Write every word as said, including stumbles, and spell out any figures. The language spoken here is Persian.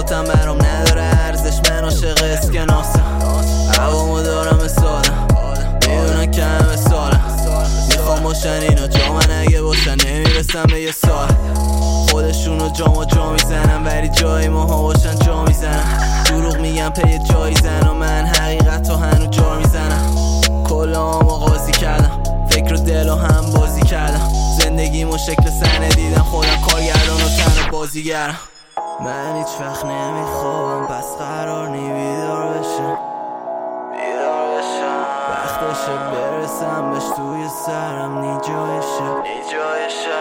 حیاتم برام نداره ارزش، من عاشق اسکناسم، هوامو دارم سالم، میدونن که همه سالم، میخوام باشن اینا جا، من اگه باشن نمیرسم به یه سال. خودشونو جا ما جا میزنن ولی جای ماها باشن جا میزنن، دروغ میگن پی جایی زن و من حقیقت رو هنو جا میزنم. کلامو قاضی کردم، فکر و دل و هم بازی کردم، زندگیمو شکل صحنه دیدم، خودم کارگردان و تنها بازیگرم. من هیچ وقت نمیخوابم پس قرار نی بیدار بشم، بیدار بشم وقتشه برسم بهش، توی سرم نی جایشه، نی جایشه